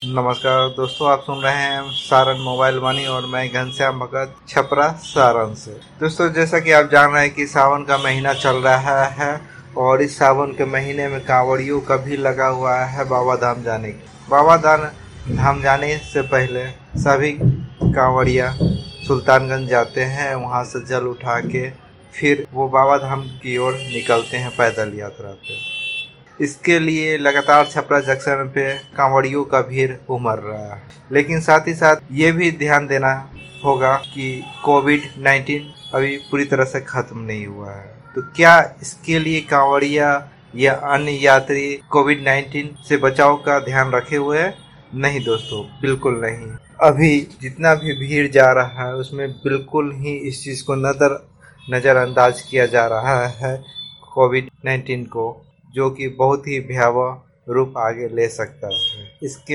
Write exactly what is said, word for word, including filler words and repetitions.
नमस्कार दोस्तों, आप सुन रहे हैं सारण मोबाइल मनी और मैं घनश्याम भगत छपरा सारण से। दोस्तों, जैसा कि आप जान रहे हैं कि सावन का महीना चल रहा है और इस सावन के महीने में कांवड़ियों का भी लगा हुआ है बाबा धाम जाने की। बाबा धाम धाम जाने से पहले सभी कांवड़िया सुल्तानगंज जाते हैं, वहां से जल उठा के फिर वो बाबा धाम की ओर निकलते हैं पैदल यात्रा पे। इसके लिए लगातार छपरा जंक्शन पे कांवड़ियों का भीड़ उमड़ रहा है, लेकिन साथ ही साथ ये भी ध्यान देना होगा कि कोविड नाइन्टीन अभी पूरी तरह से खत्म नहीं हुआ है। तो क्या इसके लिए कांवड़िया या अन्य यात्री कोविड नाइन्टीन से बचाव का ध्यान रखे हुए हैं? नहीं दोस्तों, बिल्कुल नहीं। अभी जितना भी भीड़ जा रहा है उसमें बिल्कुल ही इस चीज को नजर नजरअंदाज किया जा रहा है कोविड नाइन्टीन को, जो कि बहुत ही भयावह रूप आगे ले सकता है। इसके